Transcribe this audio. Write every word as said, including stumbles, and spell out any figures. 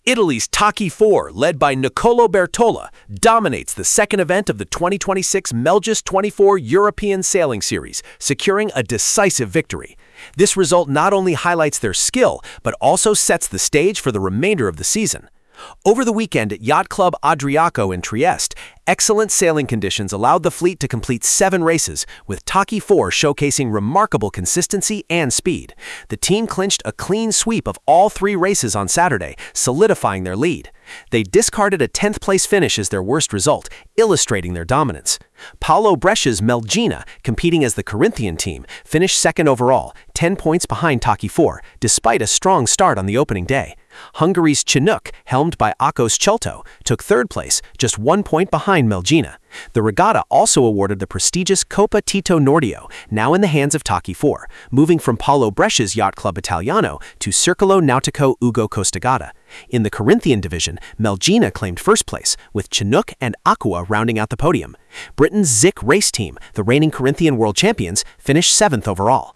Italy's Taki four, led by Niccolò Bertola, dominates the second event of the twenty twenty-six Melgis twenty-four European Sailing Series, securing a decisive victory. This result not only highlights their skill, but also sets the stage for the remainder of the season. Over the weekend at Yacht Club Adriatico in Trieste, excellent sailing conditions allowed the fleet to complete seven races, with Taki four showcasing remarkable consistency and speed. The team clinched a clean sweep of all three races on Saturday, solidifying their lead. They discarded a tenth place finish as their worst result, illustrating their dominance. Paolo Brescia's Melgina, competing as the Corinthian team, finished second overall, ten points behind Taki four, despite a strong start on the opening day. Hungary's Chinook, helmed by Akos Chelto, took third place, just one point behind Melgina. The regatta also awarded the prestigious Coppa Tito Nordio, now in the hands of Taki four, moving from Paolo Brescia's Yacht Club Italiano to Circolo Nautico Ugo Costagata. In the Corinthian division, Melgina claimed first place, with Chinook and Aqua rounding out the podium. Britain's Zic race team, the reigning Corinthian world champions, finished seventh overall.